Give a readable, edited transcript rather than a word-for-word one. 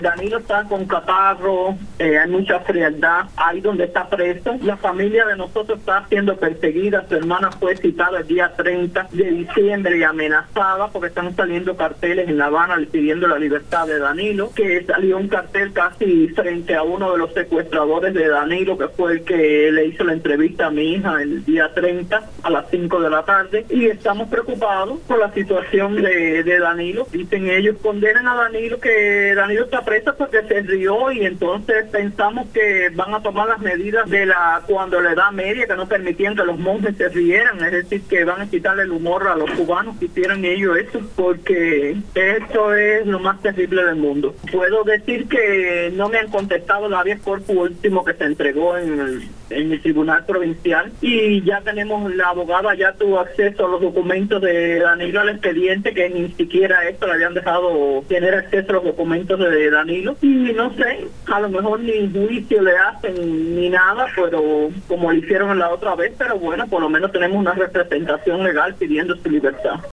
Danilo está con catarro, hay mucha frialdad ahí donde está preso. La familia de nosotros está siendo perseguida. Su hermana fue citada el día 30 de diciembre y amenazada porque están saliendo carteles en La Habana pidiendo la libertad de Danilo, que salió un cartel casi frente a uno de los secuestradores de Danilo, que fue el que le hizo la entrevista a mi hija el día 30 a las 5 de la tarde, y estamos preocupados por la situación de Danilo. Dicen ellos, condenan a Danilo, que Danilo está preso porque se rió, y entonces pensamos que van a tomar las medidas de cuando la Edad Media, que no permitían que los monjes se rieran, es decir, que van a quitarle el humor a los cubanos que hicieron ellos eso, porque esto es lo más terrible del mundo. Puedo decir que no me han contestado el habeas corpus último que se entregó en el tribunal provincial, y ya tenemos, la abogada ya tuvo acceso a los documentos de Danilo al expediente, que ni siquiera esto le habían dejado tener acceso a los documentos de Danilo, y no sé, a lo mejor ni juicio le hacen ni nada, pero como lo hicieron la otra vez, pero bueno, por lo menos tenemos una representación legal pidiendo su libertad.